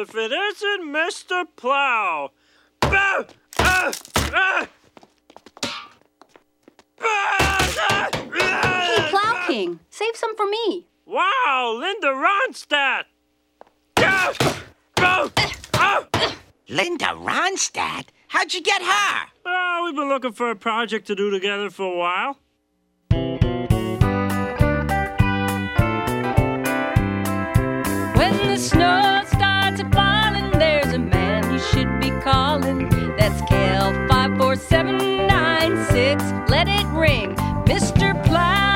if it isn't Mr. Plow. Hey, Plow King, save some for me. Wow, Linda Ronstadt! Linda Ronstadt? How'd you get her? Oh, we've been looking for a project to do together for a while. When the snow starts falling, there's a man you should be calling. That's KL 54796. Let it ring, Mr. Plow.